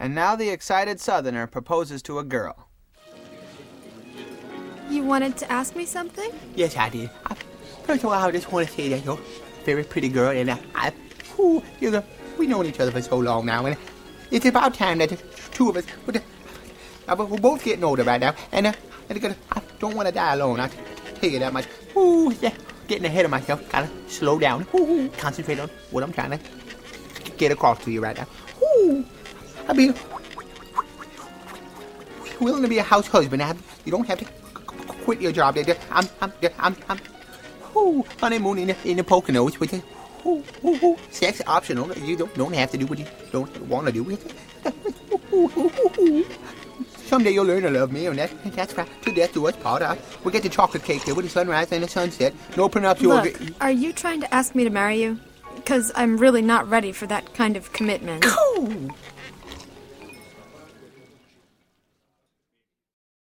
And now the excited Southerner proposes to a girl. You wanted to ask me something? Yes, I did. First of all, I just want to say that you're a very pretty girl, and we've known each other for so long now, and it's about time that the two of us, we're both getting older right now, and I don't want to die alone, I'll tell you that much. Yeah, getting ahead of myself, gotta slow down, concentrate on what I'm trying to get across to you right now. I'll be willing to be a house husband. You don't have to quit your job. I'm honeymooning in the Poconos with the sex optional. You don't have to do what you don't want to do. Someday you'll learn to love me, and that's right. To death do us part. We'll get the chocolate cake there with the sunrise and the sunset. No prenuptial. Look, are you trying to ask me to marry you? Because I'm really not ready for that kind of commitment.